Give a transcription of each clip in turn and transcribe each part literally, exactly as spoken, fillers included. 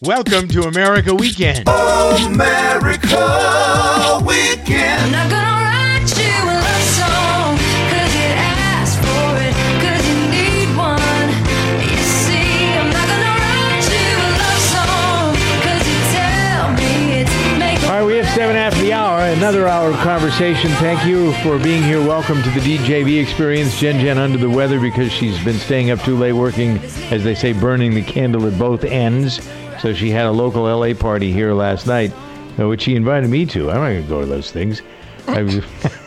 Welcome to America Weekend. America Weekend. I'm not gonna write you a love song, cause you asked for it, cause you need one. You see, I'm not gonna write you a love song, cause you tell me it's make All right, we have seven after the hour. Another hour of conversation. Thank you for being here. Welcome to the D J B experience. Jen Jen under the weather because she's been staying up too late working, as they say, burning the candle at both ends. So she had a local L A party here last night, uh, which she invited me to. I'm not going to go to those things. I was,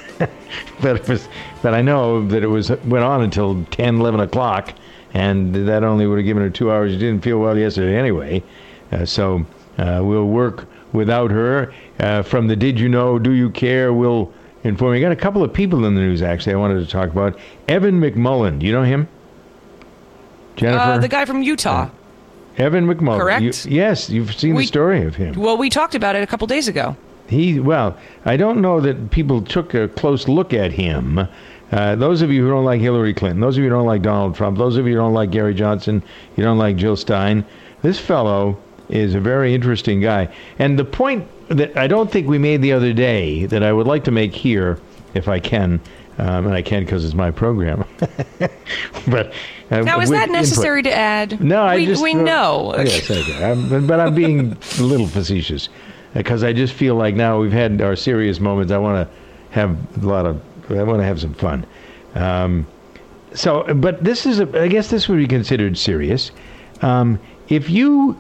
but, it was, but I know that it was went on until ten, eleven o'clock, and that only would have given her two hours. She didn't feel well yesterday anyway. Uh, so uh, we'll work without her. Uh, from the Did You Know, Do You Care, we'll inform you. Got a couple of people in the news, actually, I wanted to talk about. Evan McMullin. Do you know him? Jennifer? Uh, the guy from Utah. Uh, Evan McMullin. Correct? You, yes, you've seen We- the story of him. Well, we talked about it a couple days ago. He, well, I don't know that people took a close look at him. Uh, those of you who don't like Hillary Clinton, those of you who don't like Donald Trump, those of you who don't like Gary Johnson, you don't like Jill Stein, this fellow is a very interesting guy. And the point that I don't think we made the other day that I would like to make here, if I can, um, and I can because it's my program. but uh, Now, is with that necessary input. to add? No, I we, just we uh, know. Yes, okay. I'm, but I'm being a little facetious because I just feel like now we've had our serious moments. I want to have a lot of. I want to have some fun. Um, so, but this is. A, I guess this would be considered serious. Um, if you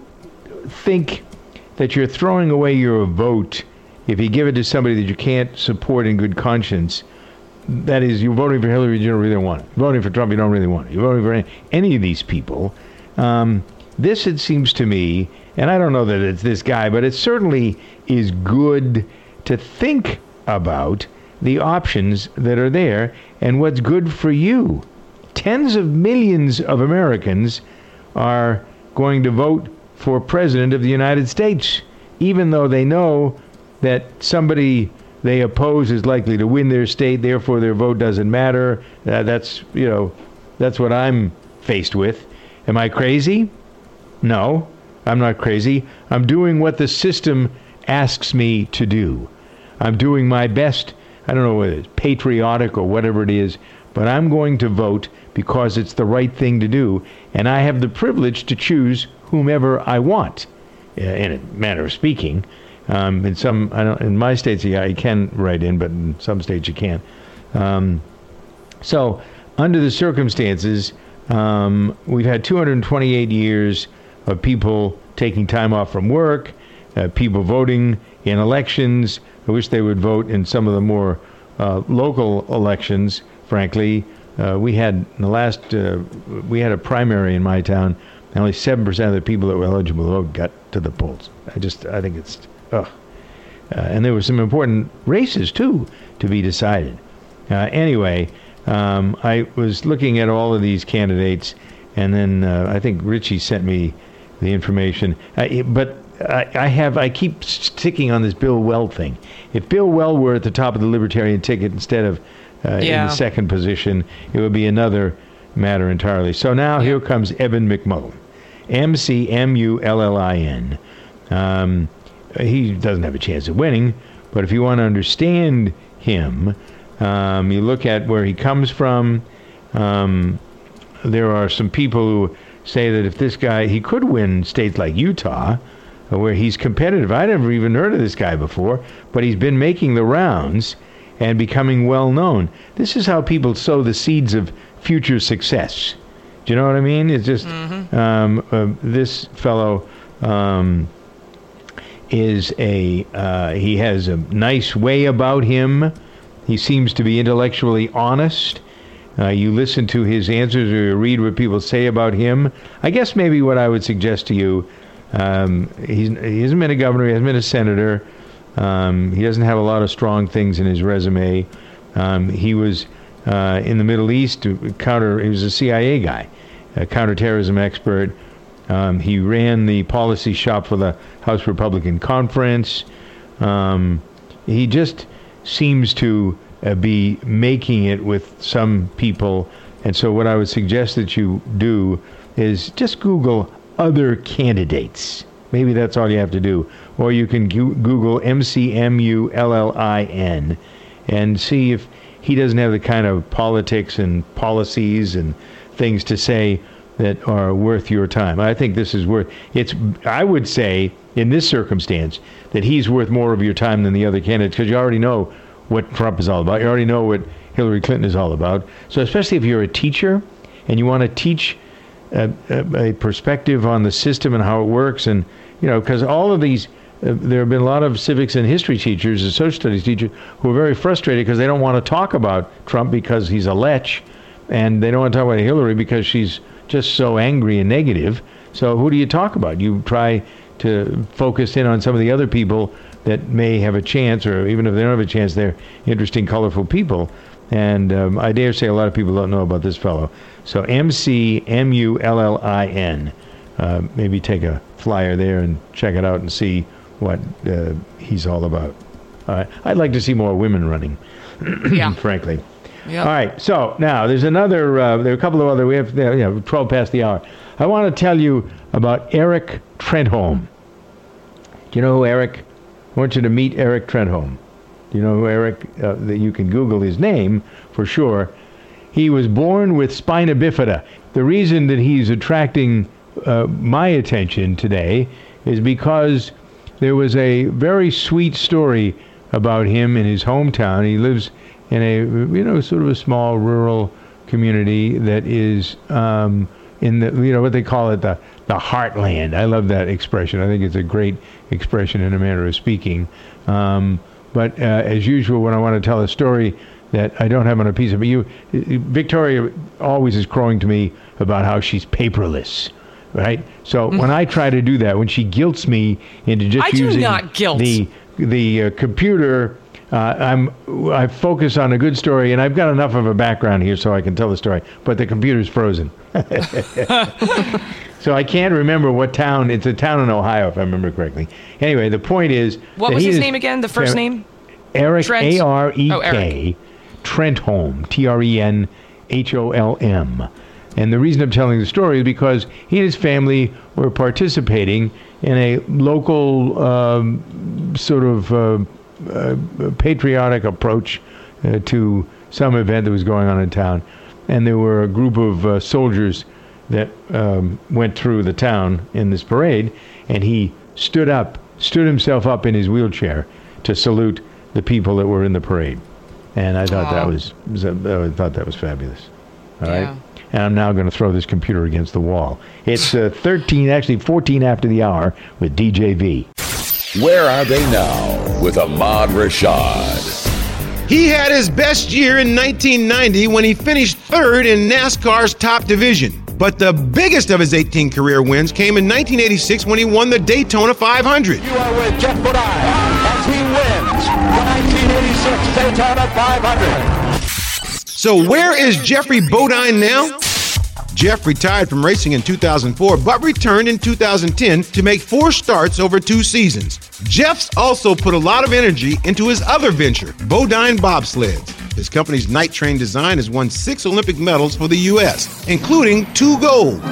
think that you're throwing away your vote if you give it to somebody that you can't support in good conscience. That is, you're voting for Hillary, you don't really want it. You're voting for Trump, you don't really want it. You're voting for any, any of these people. Um, this, it seems to me, and I don't know that it's this guy, but it certainly is good to think about the options that are there and what's good for you. Tens of millions of Americans are going to vote for President of the United States, even though they know that somebody they oppose is likely to win their state, therefore their vote doesn't matter. Uh, that's, you know, that's what I'm faced with. Am I crazy? No, I'm not crazy. I'm doing what the system asks me to do. I'm doing my best, I don't know whether it's patriotic or whatever it is, but I'm going to vote because it's the right thing to do, and I have the privilege to choose whomever I want, uh, in a manner of speaking. Um, in some, I don't, in my states, yeah, you can write in, but in some states you can't. Um, so, under the circumstances, um, we've had two hundred twenty-eight years of people taking time off from work, uh, people voting in elections. I wish they would vote in some of the more uh, local elections. Frankly, uh, we had in the last, uh, we had a primary in my town. Only seven percent of the people that were eligible to vote got to the polls. I just, I think it's. Ugh. Uh, and there were some important races, too, to be decided. Uh, anyway, um, I was looking at all of these candidates, and then uh, I think Richie sent me the information. Uh, but I, I have, I keep sticking on this Bill Weld thing. If Bill Weld were at the top of the Libertarian ticket instead of uh, yeah. in the second position, it would be another matter entirely. So now yeah. here comes Evan McMullin, M C M U L L I N. Um, he doesn't have a chance of winning, but if you want to understand him, um, you look at where he comes from. Um, there are some people who say that if this guy, he could win states like Utah, where he's competitive. I never even heard of this guy before, but he's been making the rounds and becoming well known. This is how people sow the seeds of future success. Do you know what I mean? It's just mm-hmm. um, uh, this fellow um, is a uh, he has a nice way about him. He seems to be intellectually honest. Uh, you listen to his answers or you read what people say about him. I guess maybe what I would suggest to you, um, he's, he hasn't been a governor, he hasn't been a senator. Um, he doesn't have a lot of strong things in his resume. Um, he was uh, in the Middle East, counter. He was a C I A guy, a counterterrorism expert. Um, he ran the policy shop for the House Republican Conference. Um, he just seems to uh, be making it with some people. And so what I would suggest that you do is just Google other candidates. Maybe that's all you have to do. Or you can gu- Google M C M U L L I N and see if he doesn't have the kind of politics and policies and things to say that are worth your time. I think this is worth, it's, I would say, in this circumstance, that he's worth more of your time than the other candidates, because you already know what Trump is all about. You already know what Hillary Clinton is all about. So especially if you're a teacher and you want to teach a, a, a perspective on the system and how it works, and, you know, because all of these, uh, there have been a lot of civics and history teachers and social studies teachers who are very frustrated because they don't want to talk about Trump because he's a lech, and they don't want to talk about Hillary because she's just so angry and negative. So who do you talk about? You try to focus in on some of the other people that may have a chance, or even if they don't have a chance, they're interesting, colorful people. And um, I dare say a lot of people don't know about this fellow. So M C M U L L I N. Uh, maybe take a flyer there and check it out and see what uh, he's all about. Uh, I'd like to see more women running, Yeah. frankly. Yep. All right, so now there's another, uh, there are a couple of other, we have, uh, you know, twelve past the hour. I want to tell you about Eric Trentholm. Do you know who Eric? I want you to meet Eric Trentholm. Do you know who Eric, uh, that you can Google his name for sure. He was born with spina bifida. The reason that he's attracting uh, my attention today is because there was a very sweet story about him in his hometown. He lives in a, you know, sort of a small rural community that is um, in the, you know, what they call it, the, the heartland. I love that expression. I think it's a great expression in a manner of speaking. Um, but uh, as usual, when I want to tell a story that I don't have on a piece of, you, Victoria always is crowing to me about how she's paperless, right? So when I try to do that, when she guilts me into just I do using not guilt. the the uh, computer, uh, I'm I focus on a good story, and I've got enough of a background here so I can tell the story. But the computer's frozen, so I can't remember what town. It's a town in Ohio, if I remember correctly. Anyway, the point is, What that was he his is- name again? The first name? Eric, Trent? A R E Oh, K, Eric. Trentholm, T R E N H O L M. And the reason I'm telling the story is because he and his family were participating in a local um, sort of uh, uh, patriotic approach uh, to some event that was going on in town. And there were a group of uh, soldiers that um, went through the town in this parade, and he stood up, stood himself up in his wheelchair to salute the people that were in the parade. And I thought that Aw. was, was uh, I thought that was fabulous. All right. Yeah. And I'm now going to throw this computer against the wall. It's uh, thirteen, actually fourteen after the hour with D J V. Where are they now with Ahmad Rashad? He had his best year in nineteen ninety when he finished third in NASCAR's top division. But the biggest of his eighteen career wins came in nineteen eighty-six when he won the Daytona five hundred. You are with Jeff Bodine as he wins the nineteen eighty-six Daytona five hundred. So where is Jeffrey Bodine now? Jeff retired from racing in two thousand four, but returned in two thousand ten to make four starts over two seasons. Jeff's also put a lot of energy into his other venture, Bodine Bobsleds. His company's Night Train design has won six Olympic medals for the U S, including two gold.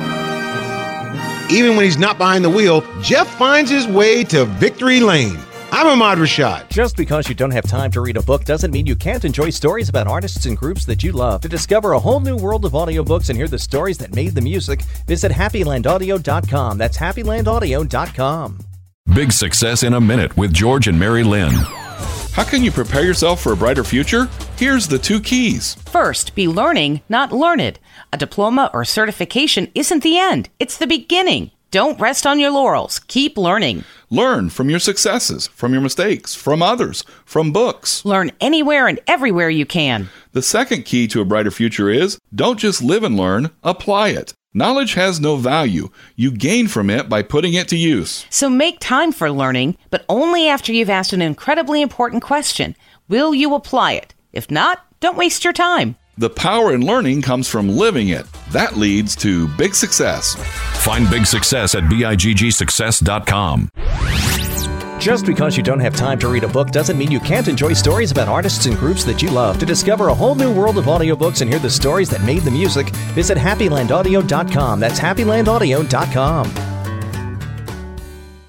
Even when he's not behind the wheel, Jeff finds his way to victory lane. I'm Ahmad Rashad. Just because you don't have time to read a book doesn't mean you can't enjoy stories about artists and groups that you love. To discover a whole new world of audiobooks and hear the stories that made the music, visit happy land audio dot com. That's happy land audio dot com. Big Success in a Minute with George and Mary Lynn. How can you prepare yourself for a brighter future? Here's the two keys. First, be learning, not learned. A diploma or certification isn't the end. It's the beginning. Don't rest on your laurels. Keep learning. Learn from your successes, from your mistakes, from others, from books. Learn anywhere and everywhere you can. The second key to a brighter future is don't just live and learn, apply it. Knowledge has no value. You gain from it by putting it to use. So make time for learning, but only after you've asked an incredibly important question. Will you apply it? If not, don't waste your time. The power in learning comes from living it. That leads to big success. Find Big Success at big success dot com. Just because you don't have time to read a book doesn't mean you can't enjoy stories about artists and groups that you love. To discover a whole new world of audiobooks and hear the stories that made the music, visit happy land audio dot com. That's happy land audio dot com.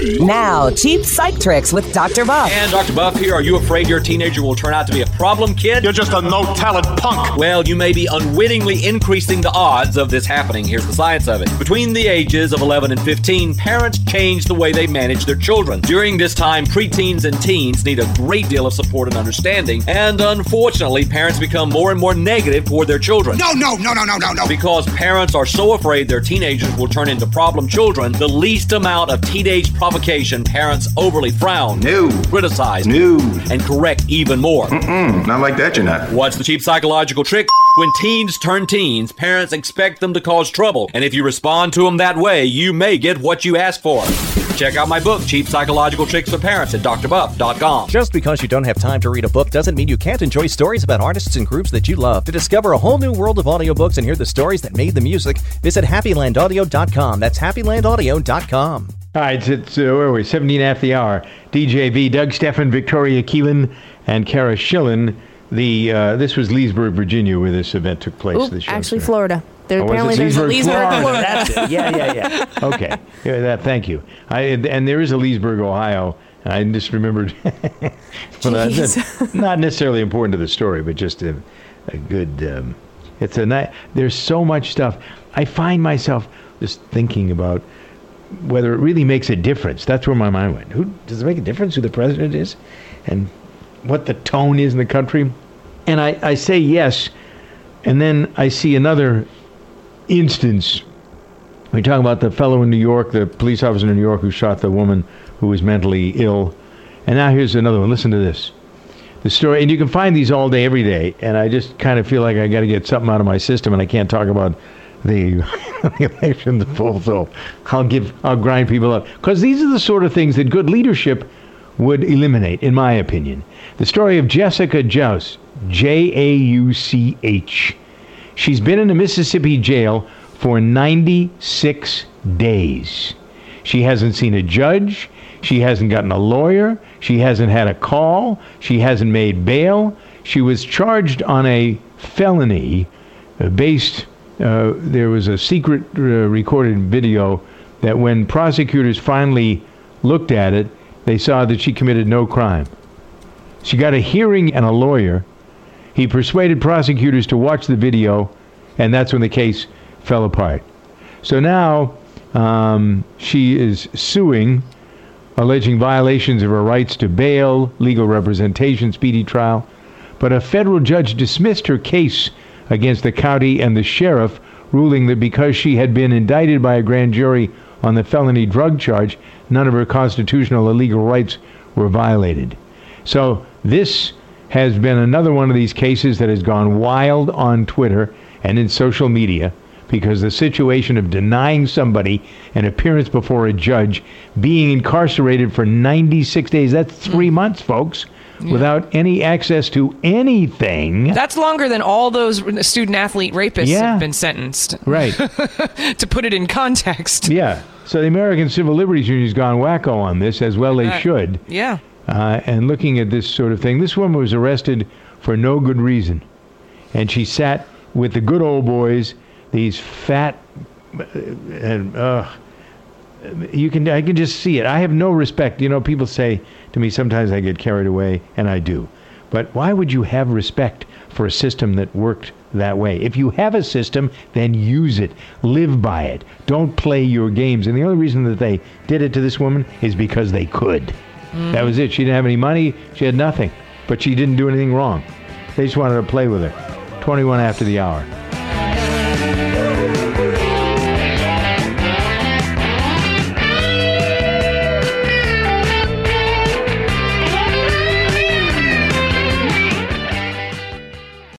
Now, cheap psych tricks with Doctor Buff. And Doctor Buff here. Are you afraid your teenager will turn out to be a problem kid? You're just a no-talent punk. Well, you may be unwittingly increasing the odds of this happening. Here's the science of it. Between the ages of eleven and fifteen, parents change the way they manage their children. During this time, preteens and teens need a great deal of support and understanding. And unfortunately, parents become more and more negative toward their children. No, no, no, no, no, no, no. Because parents are so afraid their teenagers will turn into problem children, the least amount of teenage provocation, parents overly frown, No. criticize, No. and correct even more. Mm-mm, not like that, you're not. What's the cheap psychological trick? When teens turn teens, parents expect them to cause trouble. And if you respond to them that way, you may get what you ask for. Check out my book, Cheap Psychological Tricks for Parents, at D R buff dot com. Just because you don't have time to read a book doesn't mean you can't enjoy stories about artists and groups that you love. To discover a whole new world of audiobooks and hear the stories that made the music, visit happy land audio dot com. That's happy land audio dot com. All right, it's, uh, where are we? seventeen after the hour. D J V, Doug Steffen, Victoria Keelan, and Kara Schillen. The uh, this was Leesburg, Virginia, where this event took place. Oop, this actually, show. Florida. There Oh, was apparently it there's a Leesburg, Leesburg, Florida? Florida. That's it. Yeah, yeah, yeah. Okay. Yeah, that. Thank you. I and there is a Leesburg, Ohio. And I just remembered. Well, that's Jeez. not necessarily important to the story, but just a, a good. Um, it's a nice. There's so much stuff. I find myself just thinking about whether it really makes a difference. That's where my mind went. Who does it make a difference who the president is, and what the tone is in the country? And I, I say yes, and then I see another instance. We talk about the fellow in New York, the police officer in New York who shot the woman who was mentally ill. And now here's another one. Listen to this. The story, and you can find these all day, every day, and I just kind of feel like I got to get something out of my system, and I can't talk about the, the election full, so I'll give, I'll grind people up. Because these are the sort of things that good leadership would eliminate, in my opinion. The story of Jessica Jouse, J A U C H. She's been in a Mississippi jail for ninety-six days. She hasn't seen a judge. She hasn't gotten a lawyer. She hasn't had a call. She hasn't made bail. She was charged on a felony uh, based, uh, there was a secret uh, recorded video that when prosecutors finally looked at it, they saw that she committed no crime. She got a hearing and a lawyer. He persuaded prosecutors to watch the video, and that's when the case fell apart. So now um, she is suing, alleging violations of her rights to bail, legal representation, speedy trial. But a federal judge dismissed her case against the county and the sheriff, ruling that because she had been indicted by a grand jury on the felony drug charge, none of her constitutional or legal rights were violated. So this has been another one of these cases that has gone wild on Twitter and in social media, because the situation of denying somebody an appearance before a judge, being incarcerated for ninety-six days, that's three months, folks, yeah. without any access to anything. That's longer than all those student-athlete rapists yeah. have been sentenced. Right. To put it in context. Yeah. So the American Civil Liberties Union has gone wacko on this, as well they uh, should. Yeah. Uh, and looking at this sort of thing, this woman was arrested for no good reason. And she sat with the good old boys, these fat, and uh, you can I can just see it. I have no respect. You know, people say to me sometimes I get carried away, and I do. But why would you have respect for a system that worked that way? If you have a system, then use it. Live by it. Don't play your games. And the only reason that they did it to this woman is because they could. Mm. That was it. She didn't have any money. She had nothing. But she didn't do anything wrong. They just wanted to play with her. twenty-one after the hour.